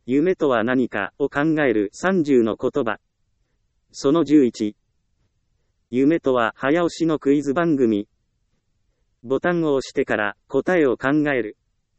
夢とは何かを考える30の言葉。その11。夢とは早押しのクイズ番組。ボタンを押してから答えを考える。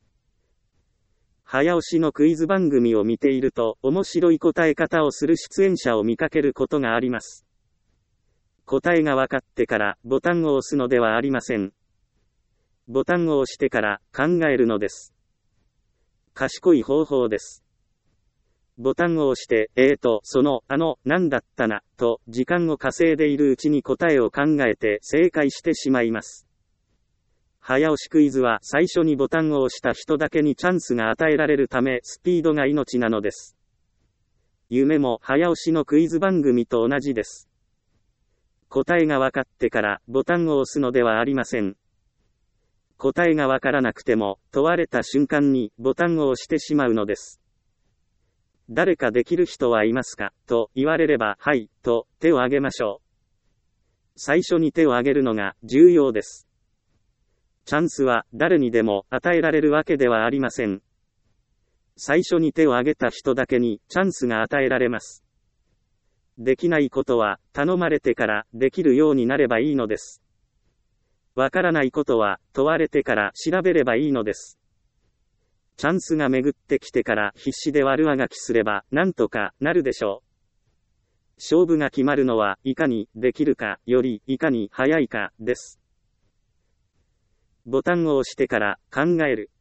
早押しのクイズ番組を見ていると面白い答え方をする出演者を見かけることがあります。答えが分かってからボタンを押すのではありません。ボタンを押してから考えるのです。賢い方法です。ボタンを押して、なんだったな、と時間を稼いでいるうちに答えを考えて正解してしまいます。早押しクイズは最初にボタンを押した人だけにチャンスが与えられるためスピードが命なのです。夢も早押しのクイズ番組と同じです。答えが分かってからボタンを押すのではありません。答えが分からなくても問われた瞬間にボタンを押してしまうのです。誰かできる人はいますかと言われれば、はい、と手を挙げましょう。最初に手を挙げるのが重要です。チャンスは誰にでも与えられるわけではありません。最初に手を挙げた人だけにチャンスが与えられます。できないことは頼まれてからできるようになればいいのです。わからないことは問われてから調べればいいのです。チャンスが巡ってきてから必死で悪あがきすればなんとかなるでしょう。勝負が決まるのはいかにできるかよりいかに早いかです。ボタンを押してから考える。